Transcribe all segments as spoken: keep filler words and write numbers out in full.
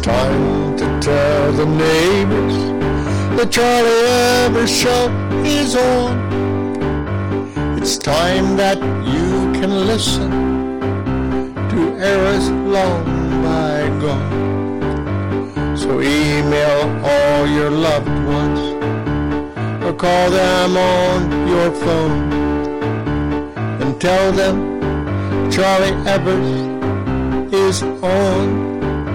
time to tell the neighbors the Charlie Evers Show is on. It's time that you can listen to eras long bygone. So email all your loved ones or call them on your phone and tell them Charlie Evers is on.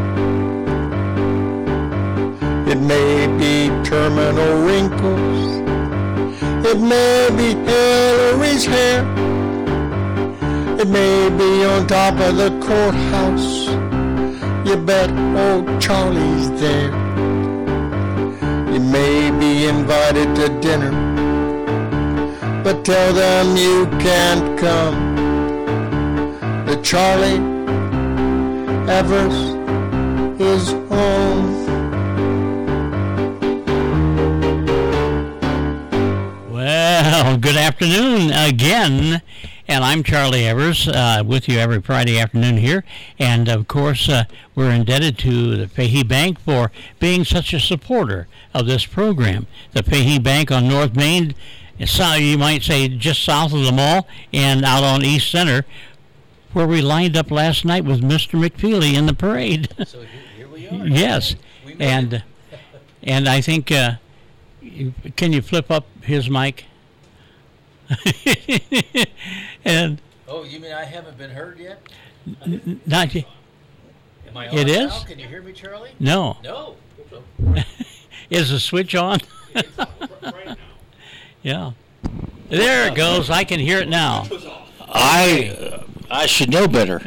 It may be terminal wrinkles, it may be Hillary's hair, it may be on top of the courthouse. You bet old Charlie's there. You may be invited to dinner, but tell them you can't come. The Charlie Evers is on. Well, good afternoon again, and I'm Charlie Evers uh, with you every Friday afternoon here, and of course uh, we're indebted to the Fahey Bank for being such a supporter of this program. The Fahey Bank on North Main, so you might say just south of the mall and out on East Center, where we lined up last night with Mister McFeely in the parade. So here, here we are. Yes, we and and I think, uh, can you flip up his mic? And oh, you mean I haven't been heard yet? N- not yet. Am I on It now? is? Can you hear me, Charlie? No. No. Is the switch on? It's on right now. Yeah. There it goes. I can hear it now. I uh, I should know better.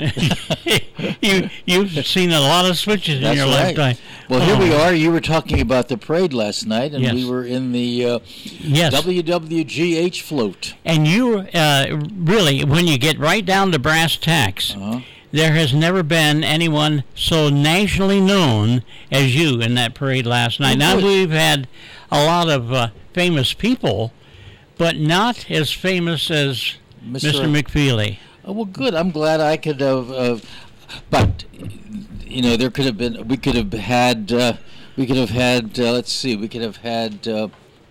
you you've seen a lot of switches That's in your right. lifetime. Well, Oh. here we are. You were talking about the parade last night, and Yes. we were in the uh, Yes. W W G H float. And you uh, really, when you get right down to brass tacks, Uh-huh. there has never been anyone so nationally known as you in that parade last night. Oh, now, good. we've had a lot of uh, famous people, but not as famous as Mister Mister McFeely. Oh, well, good. I'm glad I could have. Uh, but you know, there could have been. We could have had. Uh, we could have had. Uh, let's see. We could have had uh,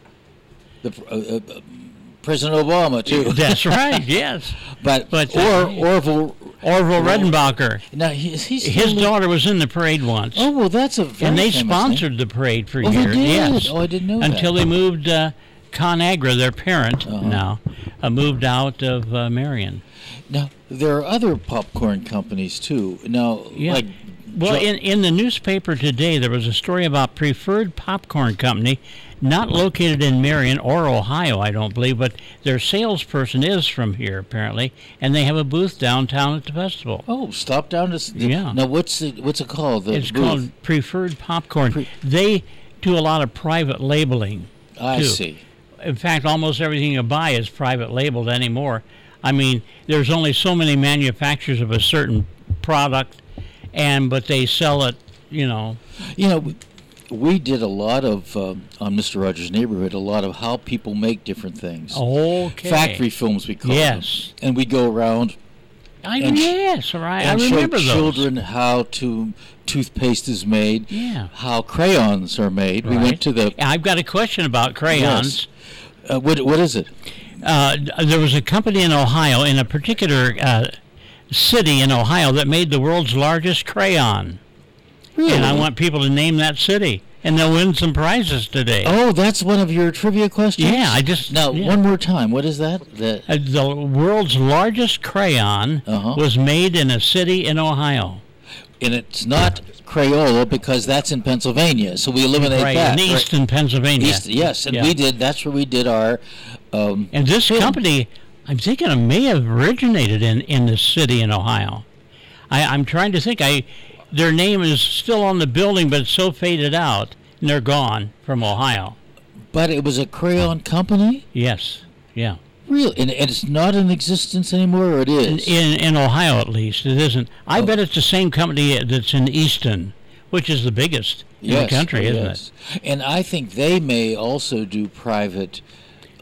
the uh, uh, President Obama too. That's right. Yes. But, But, or uh, Orville. Orville Redenbacher. Now he's, he's His still- daughter was in the parade once. Oh well, that's a very and they famous sponsored the parade for Oh, they years. did? Yes. Oh, I didn't know Until that. they moved uh, ConAgra, their parent Uh-huh. now, uh, moved out of uh, Marion. Now there are other popcorn companies too. Now, Yeah. like Well, Jo- in, in the newspaper today, there was a story about Preferred Popcorn Company, not located in Marion or Ohio, I don't believe, but their salesperson is from here, apparently, and they have a booth downtown at the festival. oh, stop down to. s- Yeah. Now what's it? What's it called? The It's booth? called Preferred Popcorn. Pre- they do a lot of private labeling. I too. see. In fact, almost everything you buy is private labeled anymore. I mean, there's only so many manufacturers of a certain product, and but they sell it, you know. You know, we- we did a lot of um, on Mister Rogers' Neighborhood. A lot of how people make different things. Okay. Factory films, we call them. Yes. And we go around I, and sh- yes, right. I and show remember those. children how to toothpaste is made. Yeah. How crayons are made. We Right. went to the. I've got a question about crayons. Uh, what what is it? Uh, there was a company in Ohio, in a particular uh, city in Ohio, that made the world's largest crayon. Really? And I want people to name that city, and they'll win some prizes today. Oh, that's one of your trivia questions. Yeah, I just- now yeah. one more time. What is that? The Uh, the world's largest crayon Uh-huh. was made in a city in Ohio. and it's not Crayola because that's in Pennsylvania. So we eliminate Right, that. in Easton, Pennsylvania. East, yes, and Yeah. we did. That's where we did our. Um, And this film. company, I'm thinking it may have originated in, in this city in Ohio. I, I'm trying to think. I Their name is still on the building, but it's so faded out, and they're gone from Ohio. But it was a crayon company, Yes, yeah. really, and, and it's not in existence anymore, or it In, is. in, in Ohio, at least, it isn't. I Oh. bet it's the same company that's in Easton, which is the biggest in the country, oh, isn't yes. And I think they may also do private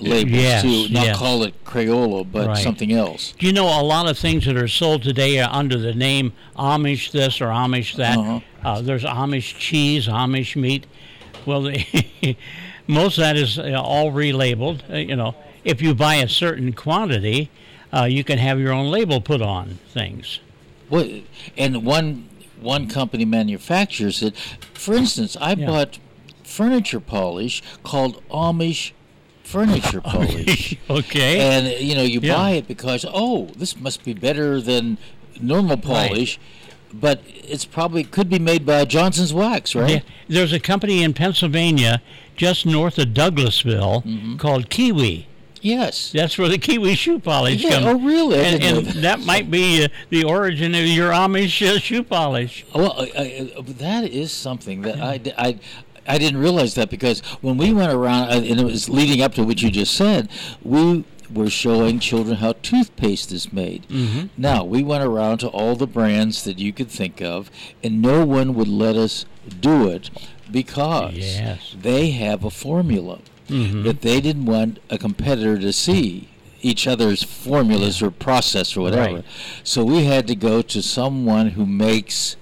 labels Yes, too. Not yes. call it Crayola, but Right. something else. Do you know a lot of things that are sold today are under the name Amish this or Amish that? Uh-huh. Uh, there's Amish cheese, Amish meat. Well, the most of that is uh, all relabeled. Uh, you know, if you buy a certain quantity, uh, you can have your own label put on things. What? And one one company manufactures it. For instance, I Yeah. bought furniture polish called Amish furniture polish. Okay. And you know, you Yeah. buy it because oh, this must be better than normal polish, but it's probably could be made by Johnson's Wax, right? Yeah, there's a company in Pennsylvania just north of Douglasville Mm-hmm. called Kiwi. Yes. That's where the Kiwi shoe polish Yeah, comes. oh, really? I And, didn't know and that. that might be uh, the origin of your Amish uh, shoe polish. Well, I, I, uh, that is something that I, I, I didn't realize that because when we went around, uh, and it was leading up to what you just said, we were showing children how toothpaste is made. Mm-hmm. Now, we went around to all the brands that you could think of, and no one would let us do it because Yes. they have a formula Mhm. that they didn't want a competitor to see each other's formulas or process or whatever. Right. So we had to go to someone who makes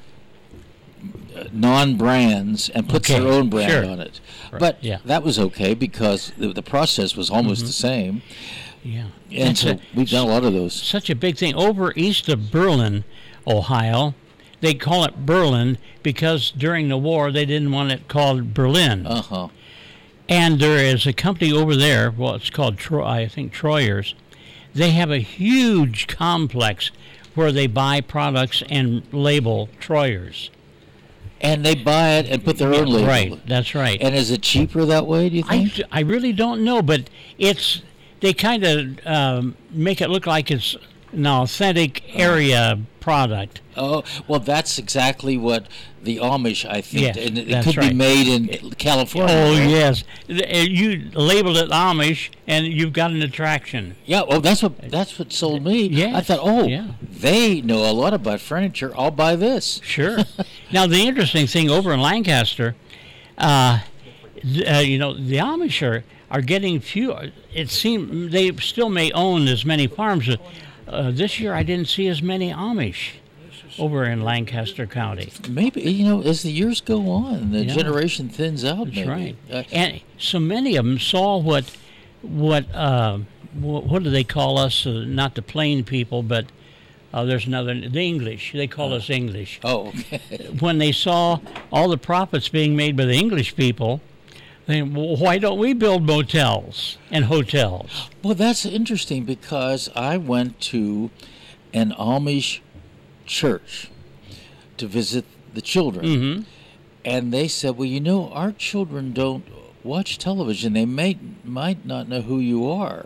uh, non-brands and puts Okay, their own brand sure. on it. Right, But yeah. that was okay because the, the process was almost Mm-hmm. the same. Yeah. And That's so a- we've done a lot of those. such a big thing. Over east of Berlin, Ohio, they call it Berlin because during the war they didn't want it called Berlin. Uh-huh. And there is a company over there, well, it's called, Tro- I think, Troyers. They have a huge complex where they buy products and label Troyers. And they buy it and put their own label. Right, that's right. And is it cheaper that way, do you I, think? I really don't know, but it's they kind of um, make it look like it's an authentic area product. Oh, well, that's exactly what the Amish, I think, Yes, and it, it that's could right. be made in California. Oh, right? yes. Th- You labeled it Amish, and you've got an attraction. Yeah, well, that's what that's what sold me. Yes, I thought, oh, yeah. they know a lot about furniture. I'll buy this. Sure. Now, the interesting thing over in Lancaster, uh, th- uh, you know, the Amish are, are getting few. It seems they still may own as many farms. But, uh, this year, I didn't see as many Amish over in Lancaster County. Maybe, you know, as the years go on, the Yeah. generation thins out. That's maybe. right. Uh, And so many of them saw what, what, uh, what, what do they call us? Uh, not the plain people, but uh, there's another, the English. They call us English. oh, okay. When they saw all the profits being made by the English people, they, well, why don't we build motels and hotels? Well, that's interesting because I went to an Amish church to visit the children. Mm-hmm. And they said, well, you know, our children don't watch television. They may, might not know who you are.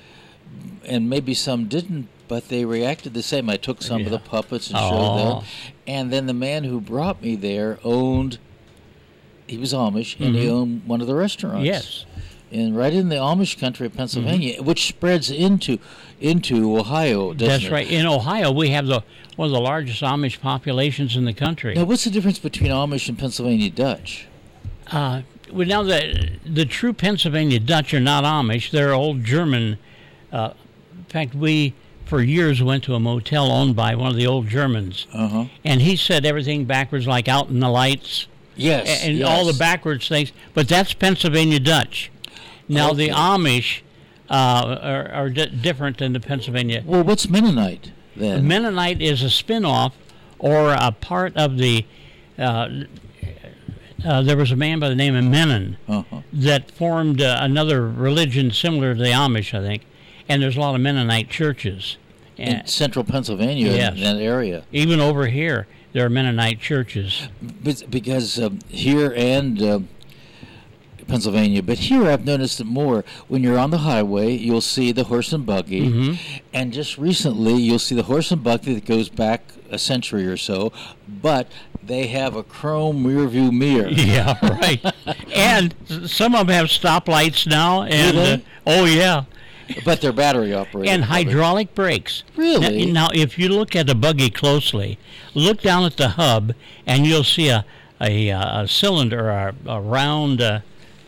And maybe some didn't, but they reacted the same. I took some of Yeah. the puppets and Aw. showed them. And then the man who brought me there owned, he was Amish, and he Mhm. owned one of the restaurants. Yes. And right in the Amish country of Pennsylvania, which spreads into into Ohio, doesn't That's it? right. In Ohio, we have the one of the largest Amish populations in the country. Now, what's the difference between Amish and Pennsylvania Dutch? Uh, well, now the the true Pennsylvania Dutch are not Amish; they're old German. Uh, in fact, we for years went to a motel owned by one of the old Germans, Uh-huh. and he said everything backwards, like Out in the Lights, Yes. and yes. all the backwards things. But that's Pennsylvania Dutch. Now the Okay. Amish uh, are, are di- different than the Pennsylvania. Well, what's Mennonite then? Mennonite is a spin-off or a part of the. Uh, uh, there was a man by the name of Menon uh-huh. that formed uh, another religion similar to the Amish, I think, and there's a lot of Mennonite churches. In And central Pennsylvania, Yes. in that area. even over here, there are Mennonite churches. But, because um, here and uh, Pennsylvania, but here I've noticed it more. When you're on the highway, you'll see the horse and buggy, Mhm. and just recently you'll see the horse and buggy that goes back a century or so, but they have a chrome rear view mirror. Yeah, right. And s- some of them have stoplights now, and they? uh, oh yeah, But they're battery operated. and probably. hydraulic brakes. Really? Now, now, if you look at the buggy closely, look down at the hub, and you'll see a a, uh, a cylinder, a, a round uh,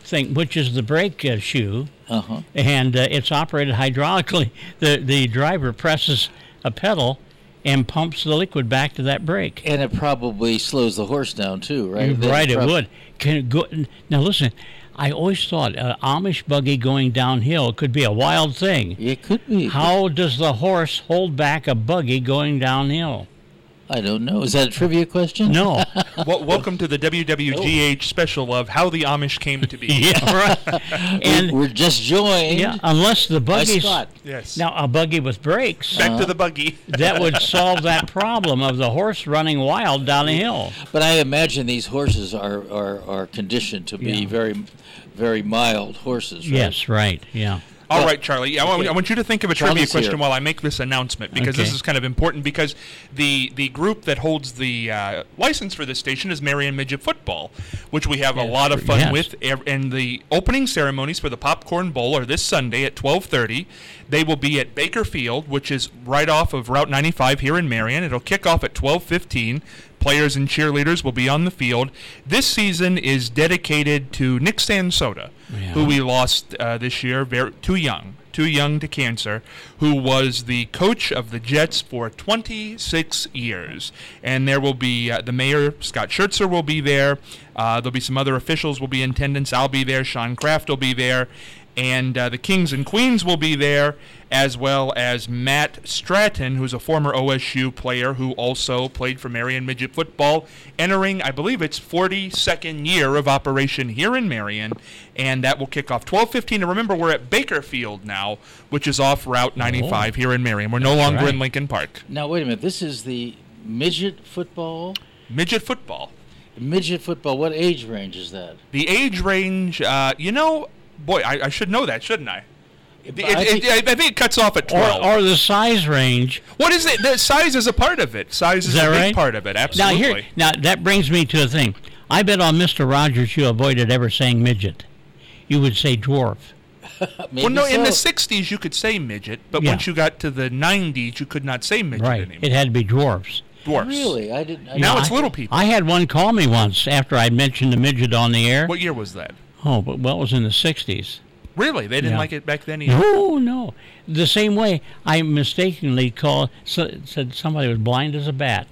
thing, which is the brake uh, shoe, Uh-huh. and uh, it's operated hydraulically. The the driver presses a pedal and pumps the liquid back to that brake. And it probably slows the horse down too, right? You're right, it prob- would. Can it go, now listen, I always thought an Amish buggy going downhill could be a wild thing. It could be. How does the horse hold back a buggy going downhill? I don't know. Is that a trivia question? No. Well, welcome to the W W G H special of how the Amish came to be. Yeah, right. And We're just joined. yeah, unless the by buggy's Scott. Yes. now a buggy with brakes, Back to the buggy. that would solve that problem of the horse running wild down a hill. But I imagine these horses are, are, are conditioned to be Yeah. very, very mild horses, right? Yes, right. Yeah. All Well, right, Charlie. I want, okay. I want you to think of a Charlie's trivia question here. while I make this announcement, because this Okay. is kind of important. Because the the group that holds the uh, license for this station is Marion Midget Football, which we have a Yes, lot of fun yes. with. Ev- And the opening ceremonies for the Popcorn Bowl are this Sunday at twelve thirty. They will be at Baker Field, which is right off of Route ninety-five here in Marion. It'll kick off at twelve fifteen. Players and cheerleaders will be on the field. This season is dedicated to Nick Sansota, Yeah. who we lost uh, this year, very, too young, too young to cancer, who was the coach of the Jets for twenty-six years. And there will be uh, the mayor, Scott Schertzer, will be there. Uh, there'll be some other officials will be in attendance. I'll be there. Sean Kraft will be there. And uh, the Kings and Queens will be there, as well as Matt Stratton, who's a former O S U player who also played for Marion Midget Football, entering, I believe it's forty-second year of operation here in Marion, and that will kick off twelve fifteen. And remember, we're at Baker Field now, which is off Route ninety-five here in Marion. We're no That's longer right. in Lincoln Park. Now, wait a minute. This is the midget football? Midget Football. Midget football, what age range is that? The age range, uh, you know, boy, I, I should know that, shouldn't I? It, I it, think- it, I think it cuts off at Or, twelve. or the size range. What is it? The size is a part of it. Size is, Is that a big right? part of it. Now Absolutely. here, now that brings me to a thing. I bet on Mister Rogers you avoided ever saying midget. You would say dwarf. Maybe well, no, in the so. sixties you could say midget, but Yeah. once you got to the nineties, you could not say midget Right. anymore. It had to be dwarfs. Dwarfs. Really? I didn't. I Now Yeah, it's I- little people. I had one call me once after I'd mentioned the midget on the air. What year was that? Oh, but well, it was in the sixties. Really? They didn't Yeah. like it back then either? No, no. The same way I mistakenly called, so, said somebody was blind as a bat.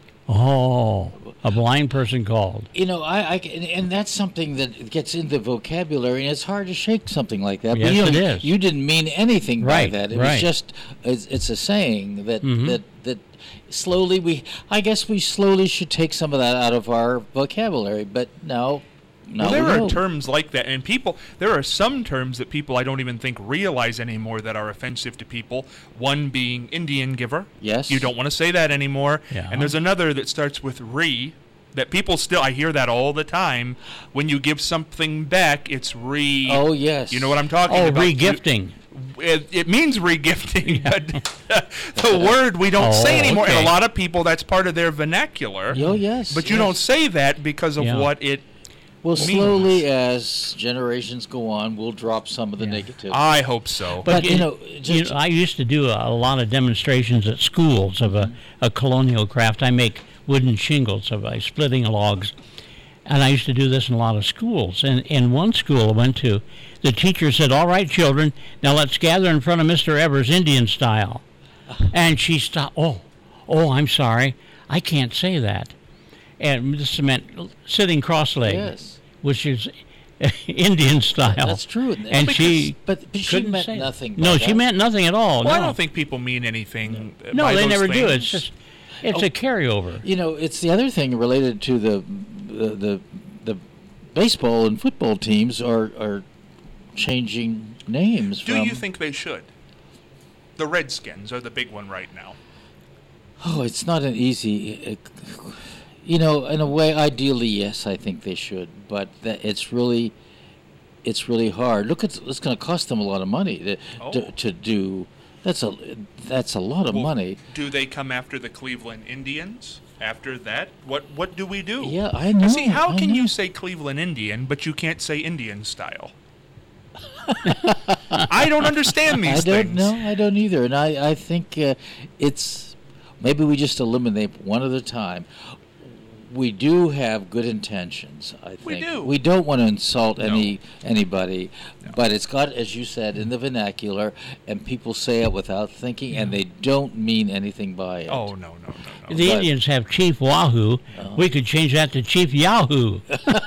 Oh, a blind person called. You know, I, I and, and that's something that gets into vocabulary, and it's hard to shake something like that. Yes, but you it know, is. You didn't mean anything Right, by that. It right. was just it's, it's a saying that Mhm. that that slowly we. I guess we slowly should take some of that out of our vocabulary. But now, now Well, there we are know. terms like that, and people. There are some terms that people I don't even think realize anymore that are offensive to people. One being Indian giver. Yes. You don't want to say that anymore. Yeah. And there's another that starts with re. That people still. I hear that all the time. When you give something back, it's re. Oh yes. You know what I'm talking Oh, about? You- regifting. It, it means regifting, but the word we don't say Oh, anymore. And okay. a lot of people, that's part of their vernacular. Oh yes. But you yes. don't say that because of Yeah. what it. Well, means. slowly as generations go on, we'll drop some of the Yeah. negative. I hope so. But, y- you know, you just- know, I used to do a, a lot of demonstrations at schools of a, a colonial craft. I make wooden shingles of by splitting logs. And I used to do this in a lot of schools. And in one school I went to, the teacher said, "All right, children, now let's gather in front of Mister Evers Indian style." And she stopped. Oh, oh, I'm sorry. I can't say that. And this meant sitting cross-legged, Yes. which is Indian style. That's true. And she but, but she couldn't meant say it. nothing. by No, she that. meant nothing at all. well, I no. don't think people mean anything. uh, No, by they those never do. things. It's just it's a carryover. You know, it's the other thing related to the the the, the baseball and football teams are are changing names. Do from, you think they should? The Redskins are the big one right now. Oh, it's not an easy. Uh, you know, in a way, ideally, yes, I think they should, but that it's really, it's really hard. Look, it's it's going to cost them a lot of money to Oh. to, to do. That's a that's a lot of Well, money. Do they come after the Cleveland Indians? After that, what what do we do? Yeah, I know. See, how I can know. you say Cleveland Indian, but you can't say Indian style? I don't understand these I don't things. know. I don't either. And I, I think uh, it's maybe we just eliminate one at a time. we do have good intentions, I think. We do. We don't want to insult No. any anybody, No. but it's got, as you said, in the vernacular, and people say it without thinking, and they don't mean anything by it. Oh, no, no, no, no. The But- Indians have Chief Wahoo. Oh. We could change that to Chief Yahoo.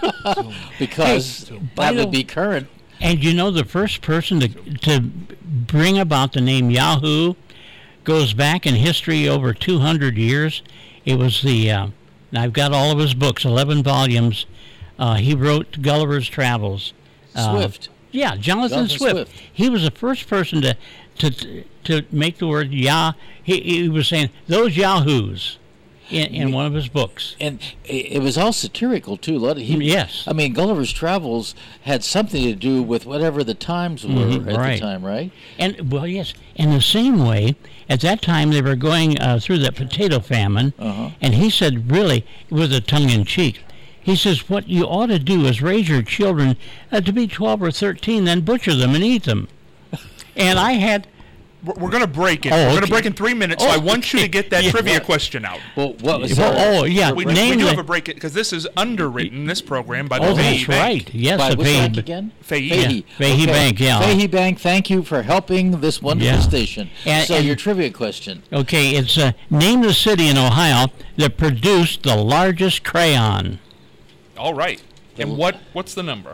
Because by that the- would be current. And you know, the first person to to bring about the name Yahoo goes back in history over two hundred years. It was the, uh, and I've got all of his books, eleven volumes. Uh, he wrote Gulliver's Travels. Uh, Swift. Yeah, Jonathan, Jonathan Swift. Swift. He was the first person to to to make the word Yah. He, he was saying those Yahoos in, in one of his books. And it, it was all satirical, too. A lot of, he, Yes. I mean, Gulliver's Travels had something to do with whatever the times were Mhm, at right. the time, right? And, well, yes, in the same way, at that time they were going uh, through the potato famine, Uh-huh. and he said, really, with a tongue-in-cheek, he says, what you ought to do is raise your children uh, to be twelve or thirteen, then butcher them and eat them. And I had, We're, we're going to break it. Oh, we're going okay. to break in three minutes, so Oh, I want you to okay. get that Yeah. trivia question out. Well, what was well, that? oh, yeah, We, do- we name do the- have a break because this is underwritten, this program, by the oh, Fahey that's Bank. right, yes, By the which bank Fahey- again? Fahey. Fahey. Yeah, Fahey Bank, yeah. Fahey Bank, thank you for helping this wonderful Yeah. station. And- so and- your trivia question. Okay, it's uh, name the city in Ohio that produced the largest crayon. All right. And what what's the number?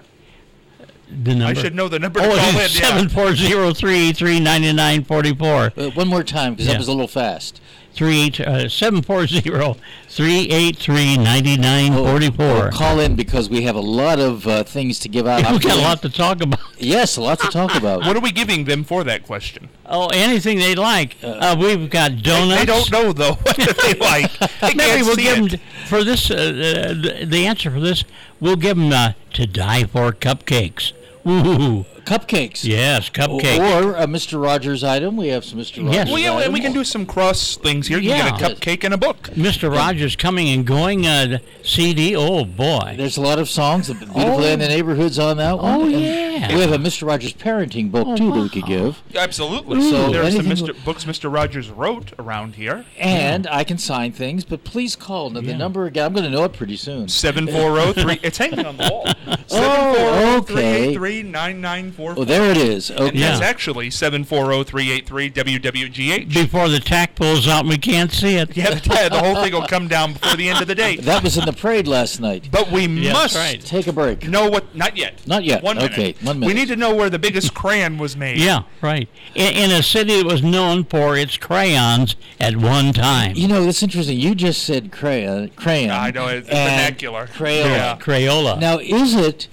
The number. I should know the number to Oh, call in. it's Yeah. seven four zero three eight three nine nine four four. Uh, one more time, because Yeah. that was a little fast. Three eight uh, seven four zero three eight three ninety nine forty Oh, four. call in because we have a lot of uh, things to give out. We I'm got a giving- lot to talk about. Yes, a lot to talk about. What are we giving them for that question? Oh, anything they like. Uh, we've got donuts. They don't know, though, what they like. They Maybe can't we'll see give it. them for this. Uh, uh, the, the answer for this, we'll give them uh, to die for cupcakes. Ooh, Cupcakes. yes, cupcakes. Or a Mister Rogers item. We have some Mister Rogers Yes. Well, yeah, and we items. can do some cross things here. You Yeah. can get a cupcake and a book. Mister Rogers coming and going. Uh, C D. Oh boy. There's a lot of songs. The Beautiful Oh. Day in the Neighborhood's on that one. Oh, And yeah. We have a Mister Rogers parenting book, Oh, too, that we could wow. give. Absolutely. So there are some anything Mister w- books Mister Rogers wrote around here. And I can sign things, but please call. Now, the Yeah. number again, I'm going to know it pretty soon. seven four zero three It's hanging on the wall. Oh, seven four zero okay. three eight three nine nine four Oh, four. there it is. Okay. And that's Yeah. actually seven four zero three eight three W W G H. Before the tack pulls out, and we can't see it. Yeah, the, the whole thing will come down before the end of the day. That was in the parade last night. But we Yes, must right. Take a break. know what. Not yet. Not yet. One minute. Okay, one We minute. need to know where the biggest crayon was made. Yeah, right. In, in a city that was known for its crayons at one time. You know, that's interesting. You just said crayon. crayon I know, it's and vernacular. Crayola. Yeah. Crayola. Now, is it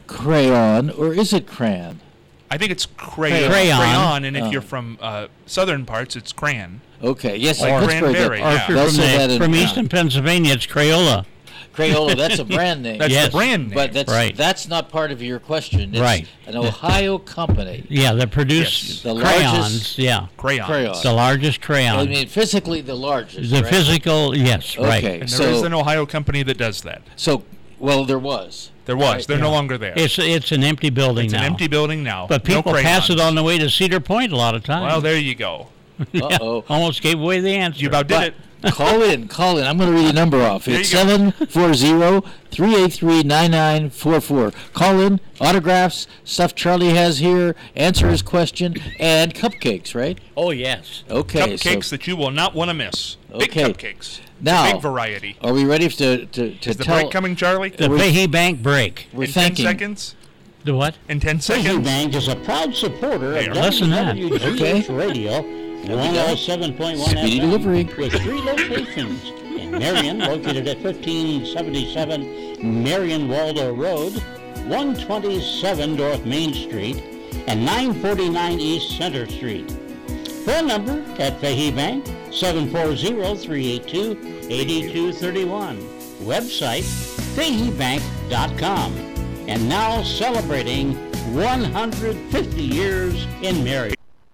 crayon or is it crayon? I think it's crayon. Crayon. Crayon, and if Oh. you're from uh, southern parts, it's crayon. Okay, yes, Like Pittsburgh. cranberry, or yeah. if you're They'll from, say that the, in- from yeah. eastern Pennsylvania, it's Crayola. Crayola, that's a brand name. That's Yes. the brand name. But that's Right. that's not part of your question. It's Right. an Ohio company. Yeah, they produce Yes. The crayons. largest Yeah, crayon. Crayon. the largest crayon. I mean, physically the largest. the right? physical, yes, right. Okay, And there is so an Ohio company that does that. so well there was. There was. Right, They're no yeah. longer there. It's it's an empty building It's now. an empty building now. but no people pass it crayons. on the way to Cedar Point a lot of times. Well, there you go. Yeah, Uh-oh. almost gave away the answer. You about did But it. call in, call in. I'm going to read the number off. There It's you go. seven four zero three eight three nine nine four four. Call in, autographs, stuff Charlie has here, answer his question, and cupcakes, right? Oh yes. Okay. Cupcakes So that you will not want to miss. Big Okay. cupcakes. Now- Big variety. are we ready to to, to Is the tell? break coming, Charlie? The we- Fahey Bank break. We're In ten thinking. seconds? The what? In ten Fahey seconds? Bank is a proud supporter There. of Listen to that. W W G H Radio, one oh seven point one Speedy F M, delivery. with three locations. In Marion, located at fifteen seventy-seven Marion Waldo Road, one twenty-seven North Main Street, and nine forty-nine East Center Street. Phone number at Fahey Bank, seven four zero three eight two eight two three one. Website, fahey bank dot com. And now celebrating one hundred fifty years in Marion.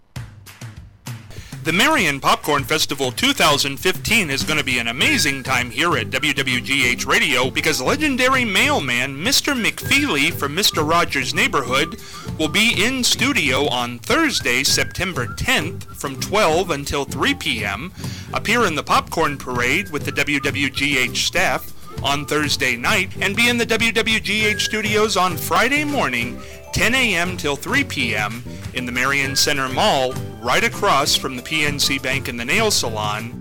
The Marion Popcorn Festival two thousand fifteen is going to be an amazing time here at W W G H Radio because legendary mailman Mister McFeely from Mister Rogers' Neighborhood will be in studio on Thursday, September tenth from twelve until three p.m., appear in the Popcorn Parade with the W W G H staff, on Thursday night and be in the W W G H studios on Friday morning, ten a.m. till three p.m. in the Marion Center Mall, right across from the P N C Bank and the Nail Salon.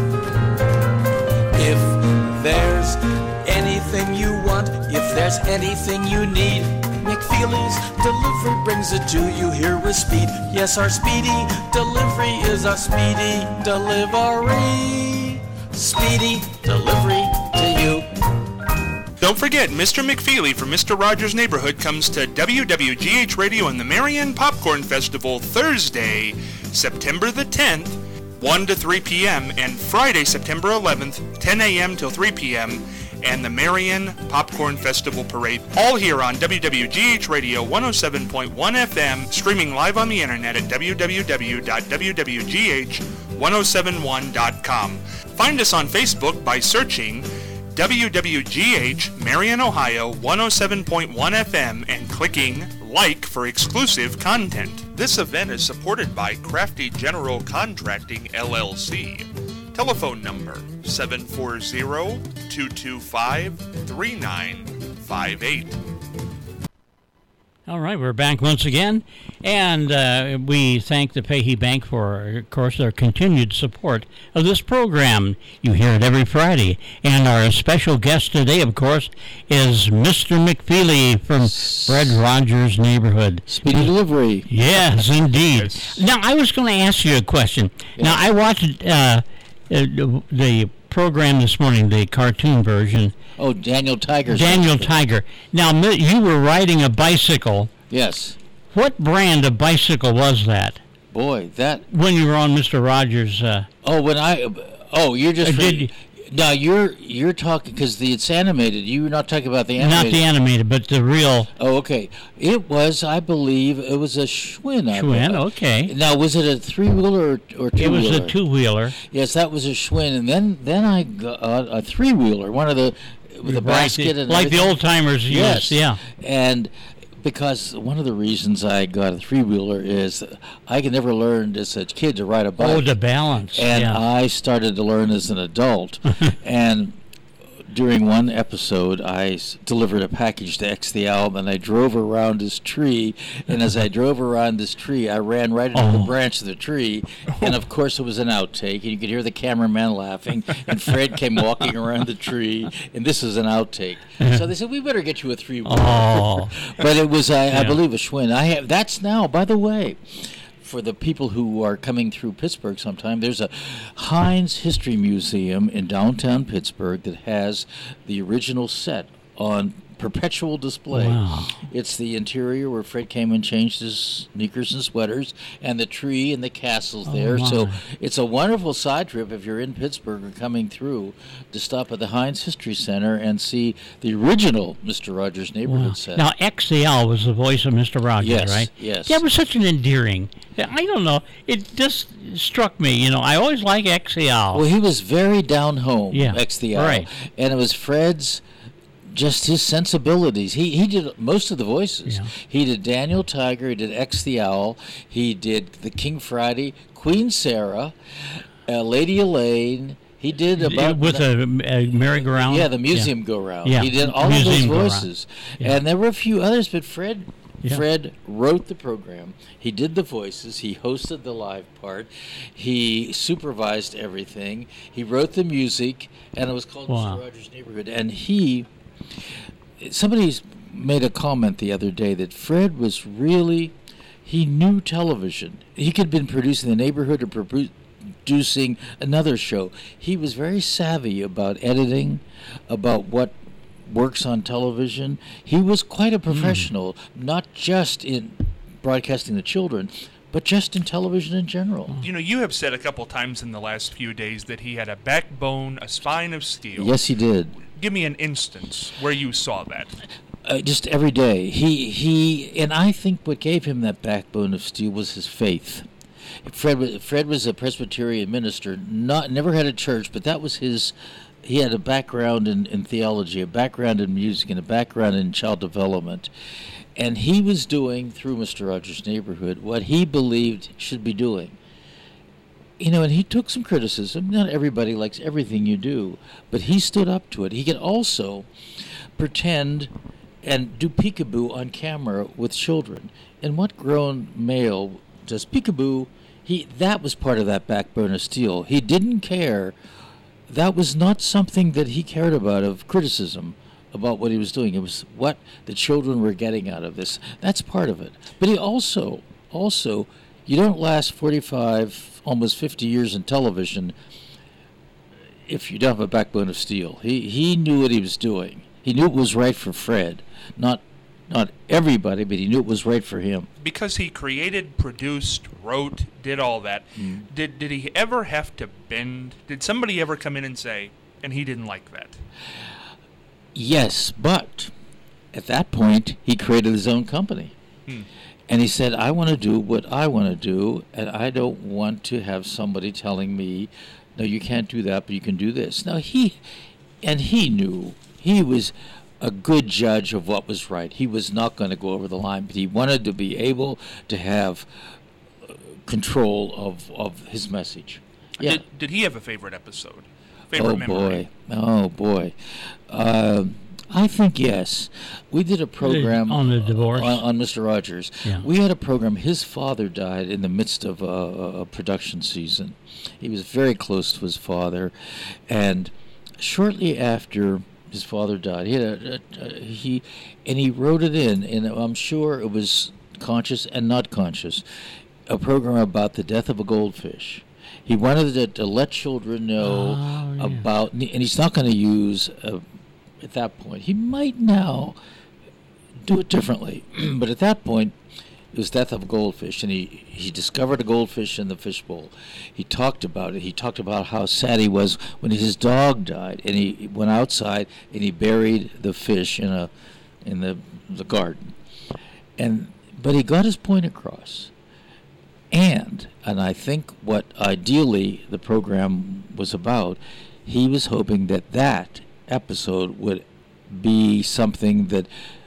If there's anything you want, if there's anything you need, McFeely's Delivery brings it to you here with speed. Yes, our speedy delivery is our speedy delivery. Speedy delivery to you. Don't forget, Mister McFeely from Mister Rogers' Neighborhood comes to W W G H Radio and the Marion Popcorn Festival Thursday, September the tenth, one to three p.m., and Friday, September eleventh, ten a.m. till three p.m., and the Marion Popcorn Festival Parade, all here on W W G H Radio one oh seven point one F M, streaming live on the internet at w w w dot w w g h ten seventy-one dot com. Find us on Facebook by searching W W G H Marion, Ohio one oh seven point one F M and clicking like for exclusive content. This event is supported by Crafty General Contracting, L L C. Telephone number seven four zero, two two five, three nine five eight. All right, we're back once again, and uh, we thank the Pahee Bank for, of course, their continued support of this program. You hear it every Friday, and our special guest today, of course, is Mister McFeely from Fred Rogers' Neighborhood. Speedy delivery. Yes, indeed. Yes. Now, I was going to ask you a question. Yeah. Now, I watched uh, uh, the program this morning, the cartoon version. Oh, Daniel Tiger. Daniel Tiger. Now, mi- you were riding a bicycle. Yes. What brand of bicycle was that Boy, that. when you were on Mister Rogers? Uh, Oh, when I. Oh, you're just. Uh, did you- No, you're you're talking because the it's animated. You're not talking about the animated. not the animated, but the real Oh, okay. It was, I believe, it was a Schwinn. I Schwinn. believe. Okay. Now, was it a three-wheeler or, or two-wheeler? It was a two-wheeler. Yes, that was a Schwinn, and then then I got a three-wheeler, one of the with a Right, basket and like the everything. old timers used. Yes. Yeah. And because one of the reasons I got a three-wheeler is I could never learn as a kid to ride a bike. Oh, the balance. And yeah. I started to learn as an adult. And during one episode, I s- delivered a package to X the Owl, and I drove around this tree. And as I drove around this tree, I ran right into Oh. the branch of the tree. And of course, it was an outtake. And you could hear the cameraman laughing. And Fred came walking around the tree. And this was an outtake. So they said, "We better get you a three-wheeler." Oh. But it was, I, I Yeah. believe, a Schwinn. I have that's now, by the way, for the people who are coming through Pittsburgh sometime. There's a Heinz History Museum in downtown Pittsburgh that has the original set on perpetual display. Wow. It's the interior where Fred came and changed his sneakers and sweaters, and the tree and the castles Oh, there. So my. it's a wonderful side trip if you're in Pittsburgh or coming through to stop at the Heinz History Center and see the original Mister Rogers' Neighborhood Wow. set. Now, X the L was the voice of Mister Rogers, Yes, right? yes. That was such an endearing. I don't know. It just struck me. You know, I always like X the L. Well, he was very down home, Yeah, X the Owl. right. And it was Fred's, just his sensibilities. He he did most of the voices. Yeah. He did Daniel Tiger, he did X the Owl, he did the King Friday, Queen Sarah, uh, Lady Elaine. He did about with a, a merry-go-round. yeah, the museum go round. Yeah, He did all of those museum go-round. voices. Yeah. And there were a few others, but Fred Yeah. Fred wrote the program. He did the voices. He hosted the live part. He supervised everything. He wrote the music, and it was called Wow. Mister Rogers' Neighborhood. And he, somebody's made a comment the other day that Fred was really, he knew television. He could have been producing The Neighborhood or produ- producing another show. He was very savvy about editing, about what works on television. He was quite a professional, not just in broadcasting the children, but just in television in general. You know, you have said a couple times in the last few days that he had a backbone, a spine of steel. Yes, he did. Give me an instance where you saw that. Uh, just every day. He he, and I think what gave him that backbone of steel was his faith. Fred was, Fred was a Presbyterian minister, not never had a church, but that was his. He had a background in, in theology, a background in music, and a background in child development. And he was doing, through Mister Rogers' Neighborhood, what he believed should be doing. You know, and he took some criticism. Not everybody likes everything you do, but he stood up to it. He could also pretend and do peekaboo on camera with children. And what grown male does peekaboo? He that was part of that backbone of steel. He didn't care. That was not something that he cared about of criticism about what he was doing. It was what the children were getting out of this. That's part of it. But he also, also, you don't last forty-five, almost fifty years in television if you don't have a backbone of steel. He he knew what he was doing. He knew it was right for Fred. Not not everybody, but he knew it was right for him. Because he created, produced, wrote, did all that, mm. did did he ever have to bend? Did somebody ever come in and say, and he didn't like that? Yes, but at that point, he created his own company. Hmm. And he said, I want to do what I want to do, and I don't want to have somebody telling me, no, you can't do that, but you can do this. Now, he, and he knew, he was a good judge of what was right. He was not going to go over the line, but he wanted to be able to have control of, of his message. Yeah. Did, did he have a favorite episode? Favorite oh, memory? boy. Oh, boy. Uh, I think yes. We did a program on the divorce on, on Mister Rogers. Yeah. We had a program. His father died in the midst of a, a production season. He was very close to his father, and shortly after his father died, he had a, a, a, he and he wrote it in, and I'm sure it was conscious and not conscious. A program about the death of a goldfish. He wanted to, to let children know oh, yeah. about, and he's not going to use. A, At that point, he might now do it differently, but at that point, it was death of a goldfish, and he, he discovered a goldfish in the fishbowl. He talked about it. He talked about how sad he was when his dog died, and he went outside and he buried the fish in a in the the garden, and but he got his point across. And and I think what ideally the program was about, he was hoping that that episode would be something that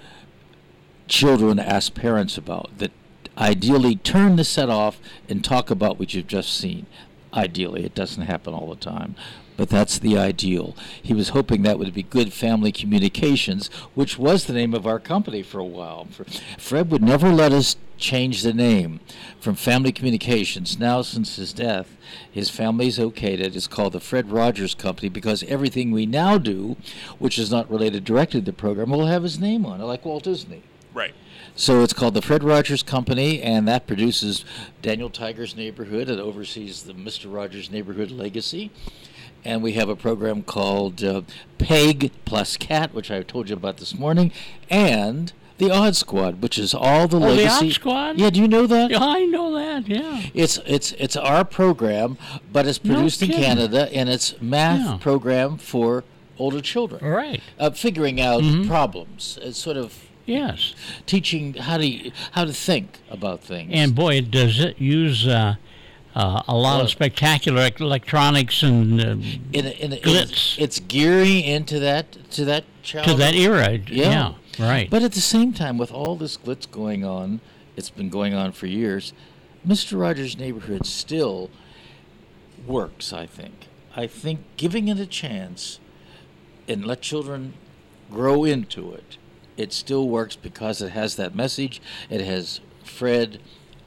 children ask parents about, that ideally turn the set off and talk about what you've just seen. Ideally, it doesn't happen all the time, but that's the ideal. He was hoping that would be good family communications, which was the name of our company for a while. Fred would never let us change the name from Family Communications. Now, since his death, his family's okayed it. It's called the Fred Rogers Company because everything we now do, which is not related directly to the program, will have his name on it, like Walt Disney. Right. So it's called the Fred Rogers Company, and that produces Daniel Tiger's Neighborhood. It oversees the Mister Rogers Neighborhood Legacy. And we have a program called uh, Peg plus Cat, which I told you about this morning, and the Odd Squad, which is all the oh, legacy. The Odd Squad? Yeah, do you know that? Yeah, I know that, yeah. It's it's it's our program, but it's produced No in kidding. Canada, and it's math Yeah. program for older children. Right. Uh, figuring out Mhm. problems. It's sort of Yes. teaching how to how to think about things. And boy, does it use uh, uh, a lot Well, of spectacular electronics and uh, in, in, in, glitz it's, it's gearing into that to that child. to that era. Yeah. Yeah, right. But at the same time, with all this glitz going on, it's been going on for years, Mister Rogers' Neighborhood still works, I think. I think giving it a chance and let children grow into it, it still works because it has that message. It has Fred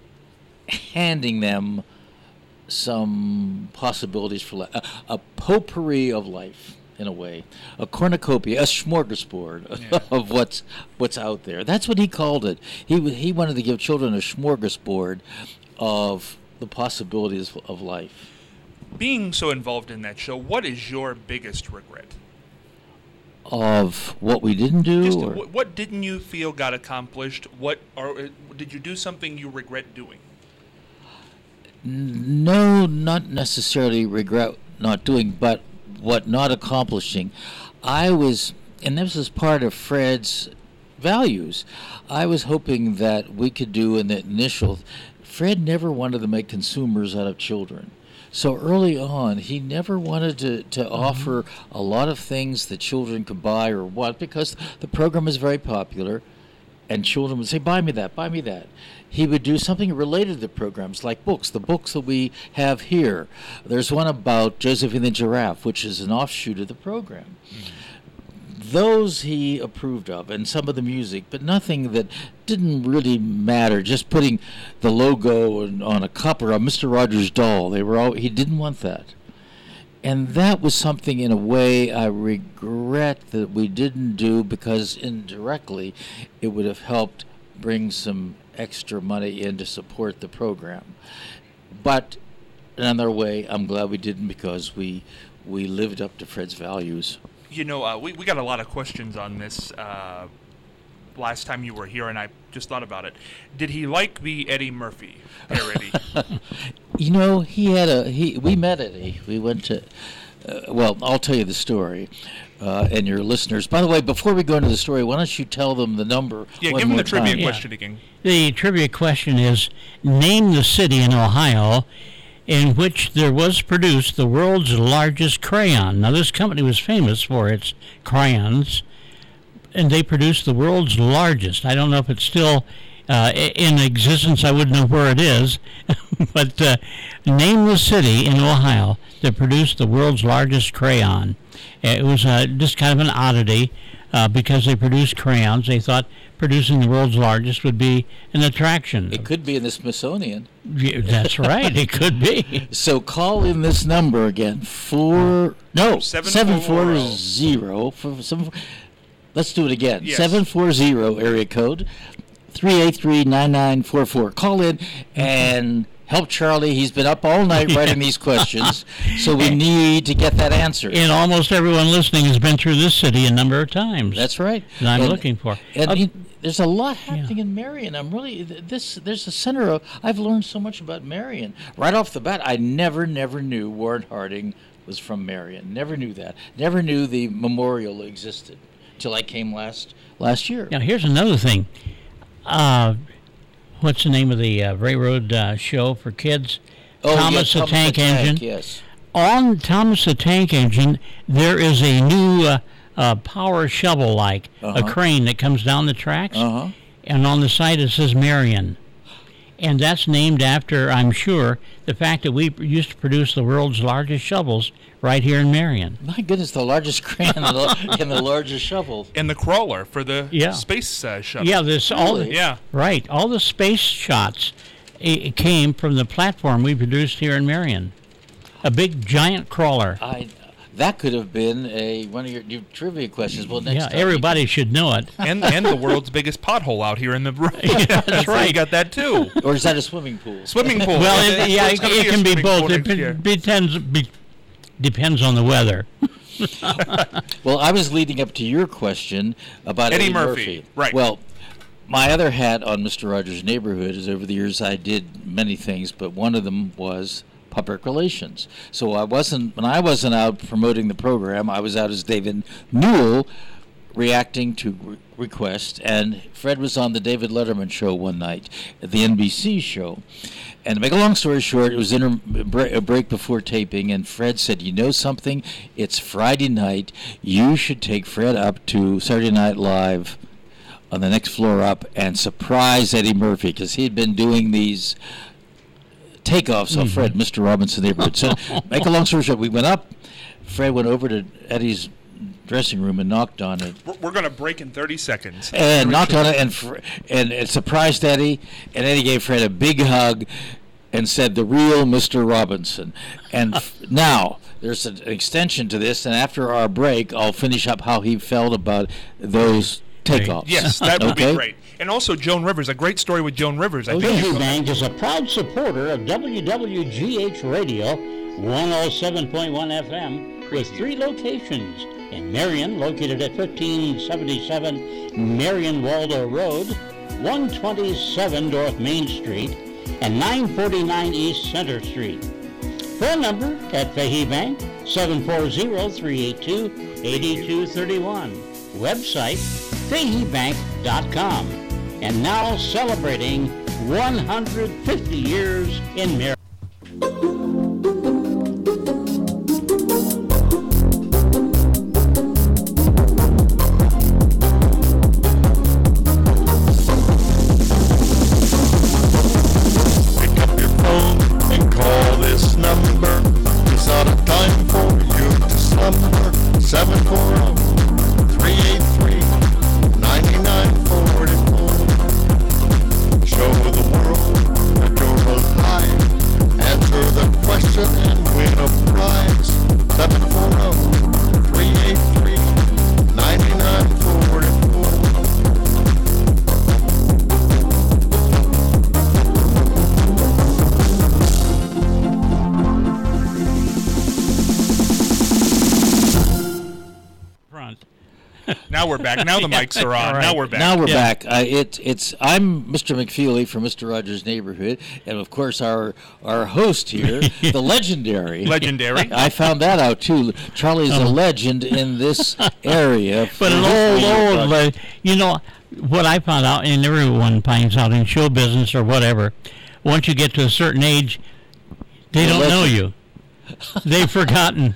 handing them some possibilities for life, a, a potpourri of life. In a way, a cornucopia, a smorgasbord Yeah. of what's what's out there. That's what he called it. He w- he wanted to give children a smorgasbord of the possibilities of life. Being so involved in that show, what is your biggest regret? Of what we didn't do. Just or- what, what didn't you feel got accomplished? What or uh, did you do something you regret doing? N- no, not necessarily regret not doing, but what not accomplishing. I was, and this is part of Fred's values. I was hoping that we could do in the initial. Fred never wanted to make consumers out of children. So early on, he never wanted to, to mm-hmm. offer a lot of things that children could buy or want because the program is very popular. and children would say, buy me that, buy me that. He would do something related to the programs, like books, the books that we have here. There's one about Josephine the Giraffe, which is an offshoot of the program. Mm-hmm. Those he approved of, and some of the music, but nothing that didn't really matter. Just putting the logo on, on a cup or a Mister Rogers doll. They were all, he didn't want that. And that was something, in a way, I regret that we didn't do, because indirectly it would have helped bring some extra money in to support the program. But another way, I'm glad we didn't, because we we lived up to Fred's values. You know, uh, we, we got a lot of questions on this uh, last time you were here, and I just thought about it. Did he like the Eddie Murphy parody? You know, he had a, he. we met Eddie. We went to, uh, well, I'll tell you the story, uh, and your listeners. By the way, before we go into the story, why don't you tell them the number Yeah, one give them more the trivia time. question again. The trivia question is, name the city in Ohio in which there was produced the world's largest crayon. Now, this company was famous for its crayons, and they produced the world's largest. I don't know if it's still uh, in existence. I wouldn't know where it is. But uh, name the city in Ohio that produced the world's largest crayon. It was uh, just kind of an oddity uh, because they produced crayons. They thought producing the world's largest would be an attraction. It could be in the Smithsonian. Yeah, that's right. It could be. So call in this number again. Four no Seven seven four four zero. zero for seven. Let's do it again. Yes. Seven four zero area code three eight three nine nine four four. Call in and help Charlie. He's been up all night writing these questions, so we need to get that answer. And almost everyone listening has been through this city a number of times. That's right. that I'm And- looking for. And Uh, you- there's a lot happening in Marion. I'm really th- this. There's a center of. I've learned so much about Marion right off the bat. I never, never knew Warren Harding was from Marion. Never knew that. Never knew the memorial existed till I came last last year. Now, here's another thing. Uh, what's the name of the uh, railroad uh, show for kids? Oh, Thomas yeah, the Tank Engine. Yes. On Thomas the Tank Engine, there is a new uh, uh, power shovel-like, Uh-huh. a crane that comes down the tracks, Uh huh. and on the side it says Marion. And that's named after, I'm sure, the fact that we used to produce the world's largest shovels right here in Marion. My goodness, the largest crane and the, and the largest shovel. And the crawler for the Yeah. space uh, shuttle. Yeah, this all Really? Yeah. right. All the space shots it came from the platform we produced here in Marion. A big giant crawler. I. That could have been a one of your, your trivia questions. Well, next Yeah, time everybody should know it. And and the world's biggest pothole out here in the Yeah, that's right. You got that too. You, or is that a swimming pool? Swimming pool. Well, it, yeah, It's it, gonna it a can be swimming both. pool It next year. be- depends be, depends on the weather. Well, I was leading up to your question about Eddie Eddie, Murphy, right. Well, my other hat on Mister Rogers' Neighborhood is over the years I did many things, but one of them was public relations. So I wasn't when I wasn't out promoting the program, I was out as David Newell reacting to re- requests, and Fred was on the David Letterman show one night at the N B C show. And to make a long story short, it was in a, bre- a break before taping, and Fred said, you know something? It's Friday night. You should take Fred up to Saturday Night Live on the next floor up and surprise Eddie Murphy, because he had been doing these takeoffs of Fred, Mister Robinson neighborhood. So, make a long story short, we went up. Fred went over to Eddie's dressing room and knocked on it. We're, we're going to break in thirty seconds. And knocked on it and, fr- and it surprised Eddie. And Eddie gave Fred a big hug and said, the real Mister Robinson. And f- now, there's an extension to this. And after our break, I'll finish up how he felt about those takeoffs. Yes, that would Okay? be great. And also Joan Rivers, a great story with Joan Rivers. I think Piggy you- Bank is a proud supporter of W W G H Radio, one oh seven point one F M, with three locations. In Marion, located at fifteen seventy-seven Marion Waldo Road, one twenty-seven North Main Street, and nine forty-nine East Center Street. Phone number at Fahey Bank, seven four zero, three eight two, eight two three one. Website, fahey bank dot com. And now celebrating one hundred fifty years in Marion. front. Now we're back. Now the mics are on. All right. Now we're back. Now we're Yeah. back. Uh, it, it's I'm Mister McFeely from Mister Rogers' Neighborhood, and of course our our host here, the legendary. Legendary. I found that out too. Charlie's a legend in this area. Oh. But an old, old, le- you know, what I found out, and everyone finds out in show business or whatever, once you get to a certain age, they The don't know legend. you. They've forgotten.